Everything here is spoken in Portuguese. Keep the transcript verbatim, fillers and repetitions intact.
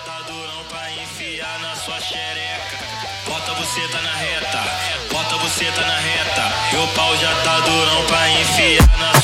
tá durão pra enfiar na sua xereca. Bota a buceta na reta, bota a buceta na reta. E o pau já tá durão pra enfiar na